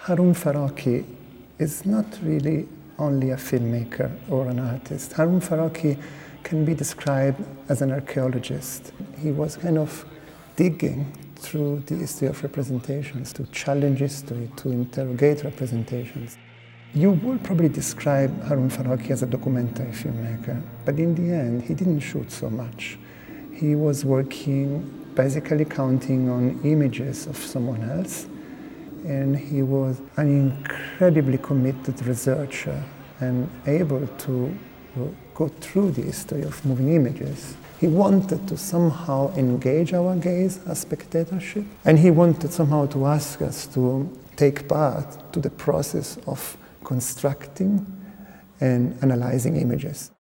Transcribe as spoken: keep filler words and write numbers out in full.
Harun Faraki is not really only a filmmaker or an artist. Harun Faraki can be described as an archaeologist. He was kind of digging through the history of representations, to challenge history, to interrogate representations. You would probably describe Harun Faraki as a documentary filmmaker, but in the end, he didn't shoot so much. He was working, basically counting on images of someone else, and he was an incredibly committed researcher and able to go through the history of moving images. He wanted to somehow engage our gaze as spectatorship, and he wanted somehow to ask us to take part to the process of constructing and analyzing images.